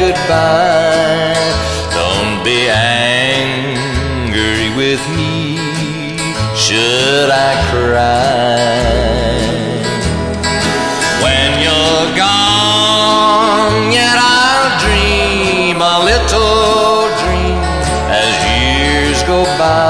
goodbye. Don't be angry with me, should I cry? When you're gone, yet I'll dream a little dream as years go by.